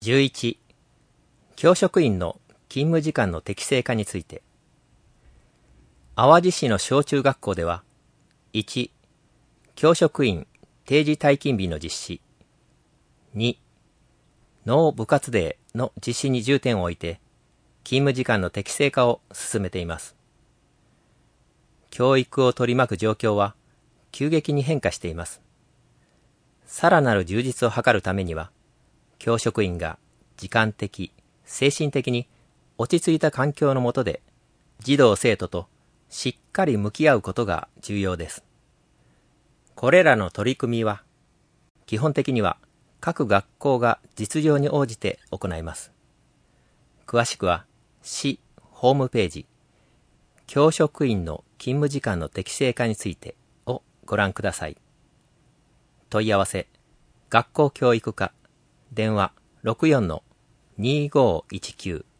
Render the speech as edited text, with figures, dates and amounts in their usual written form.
11、教職員の勤務時間の適正化について。淡路市の小中学校では、1、教職員定時退勤日の実施。2、農部活デーの実施に重点を置いて、勤務時間の適正化を進めています。教育を取り巻く状況は急激に変化しています。さらなる充実を図るためには、教職員が時間的、精神的に落ち着いた環境の下で児童生徒としっかり向き合うことが重要です。これらの取り組みは、基本的には各学校が実情に応じて行います。詳しくは、市ホームページ、教職員の勤務時間の適正化についてをご覧ください。問い合わせ、学校教育課、電話64-2519